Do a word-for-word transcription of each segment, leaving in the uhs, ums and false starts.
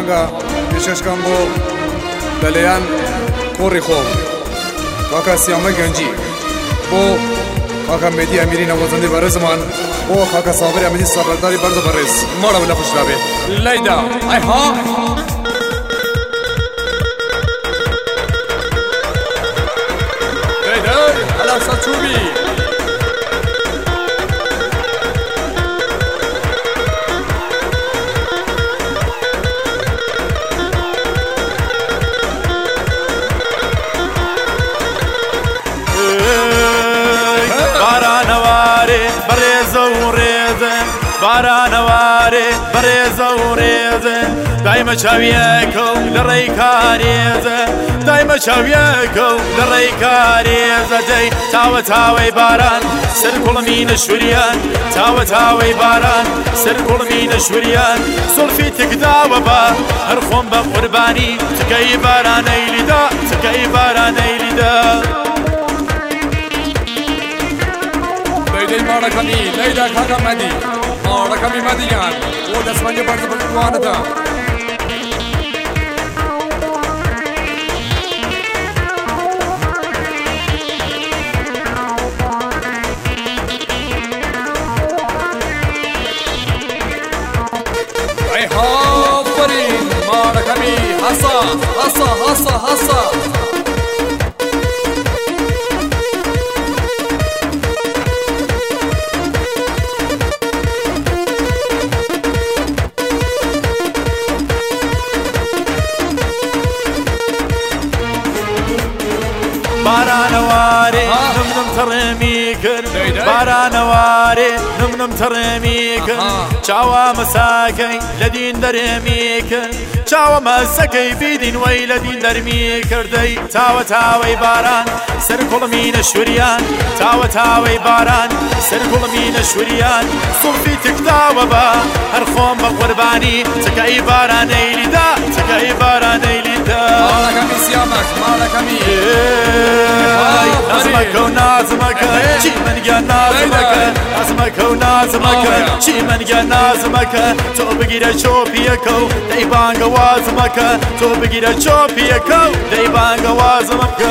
ئاهەنگە پێشکەشکەم بۆ لەلایەن کوڕی خۆم کاکە سیامە گەنجی، بۆ کاکە مێدی ئەمیری نەوازەندەی بەڕێزمان، بۆ کاکە سابری ئەمەدی سەربەرداری بەرزە بەڕێز ماڵە لە خوش دابێ لەیدا ئەیها لەیدا هەلا سەرچوبی بارانەوارێ بەڕێزە و ڕێزە دایمە چاویەکە و لە ڕێی کارێزە دایمە چاویەکە و لە ڕێی کارێزە دەی تاوە تاوەی باران سەر کوڵمی نەشوریان تاوە تاوەی باران سەر کوڵمی نەشوریان زۆڵفی تکداوە بە هەر خۆم بە قوربانی تکەی بارانەی لیدا تکەی بارانەی لیدا لەیدەی ماڵەکەمی لەیدا کاکە مەدی ماڵەکەمی مەدیان بۆ دەستمەندی بەرزە بەتوانەتە ئەی هافرین ماڵەکەمی هەسا هەسا هەسا هەسا بارانەوارێ نمنم تەڕێمی کرد بارانەوارێ نمنم تەڕێمی کرد چاوە مەساکەی لە دین دەرێمی کرد چاوە مەسەکەی بیدین وەی لە دین دەرمی کردەی تاوە تاوەی باران سەر کوڵمی نەشوریان تاوە تاوەی باران سەر کوڵمی نەشوریان سوڵفی تکداوە بە هەر خۆم بە قوربانی تکەی بارانەی لیدا تکەی بارانەی لیدا ماڵەکەمی سیامەک ماڵەکەمی نازمەکە و نازمەکە چی من گیان نازمەکە نازمەکە و نازمەکە چی من گیان نازمەکە تۆ بگیرە چۆپیەکە و دەی بانگە وازمەکە تۆ بگیرە چۆپیەکە و دەی بانگە وازمەکە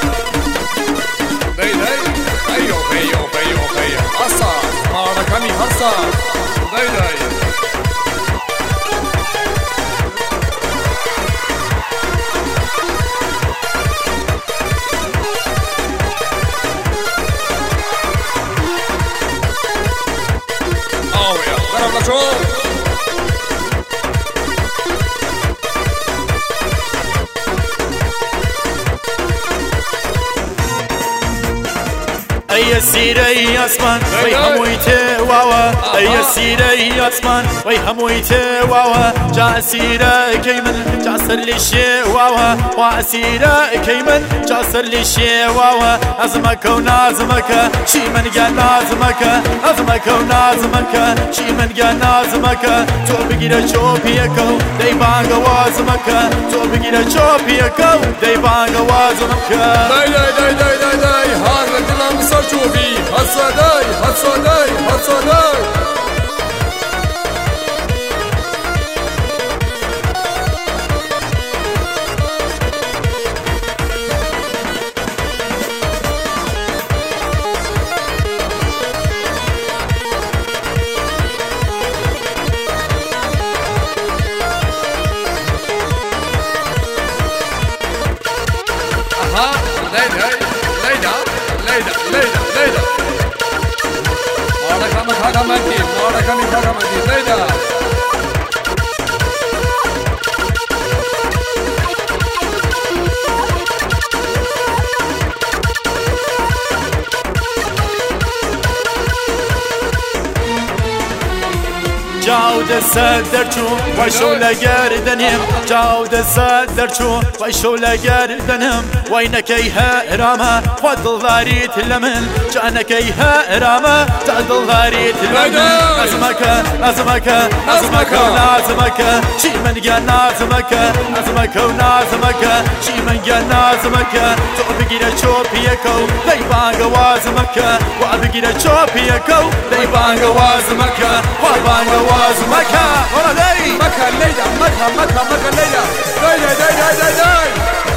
دەی دەی ئەیۆ ئەیۆ ئەیۆ ئەیۆ هەسا ماڵەکەمی هەسا دەی دەی ئەیە سیرەی ئاسمان وەی هەمووی تێواوە ئەیە سیرەی ئاسمان وەی هەمووی تێواوە جا ئەسیرەکەی من جا سەر لێ شێواوە وا ئەسیرەکەی من جا سەر لێ شێواوە ئەزمەکە و نازمەکە چی من گیان نازمەکە ئەزمەکە و نازمەکە چی من گیان نازمەکە تۆ بگیرە چۆپیەکە و دەی بانگە وازمەکە تۆ بگیرە چۆپیەکە و دەی بانگە وازمەکە دەی دەی دەی دەی دەی دەی هار لە دڵم سەرچوبی هەسا دەی هەسا دەی هەسا دەی ليلى ليلى ليلى ليلى ليلى مارك أنا كذا مدي مارك أنا كذا مدي ليلى جاو دەسەت دەرچوو وای شەو لە گەردەنێم جاو دەسەت دەرچوو وای شەو لە گەردەنم وای نەکەی هەرامە خوا دڵداریت لە من جا نەکەی هەرامە تا دڵداریت لە من ئەزمەکە ئەزمەکە ئەزمەکە و نازمەکە چی من گیان نازمەکە ئەزمەکە و نازمەکە چی من گیان نازمەکە تۆ بگیرە چۆپیەکە و دەی بانگە وازمەکە وا بگیرە چۆپیەکە و دەی بانگە وازمەکە وا بانگە باز مكة ورا لي مكة الليلة مكة مكة مكة الليلة ليلة ليلة ليلة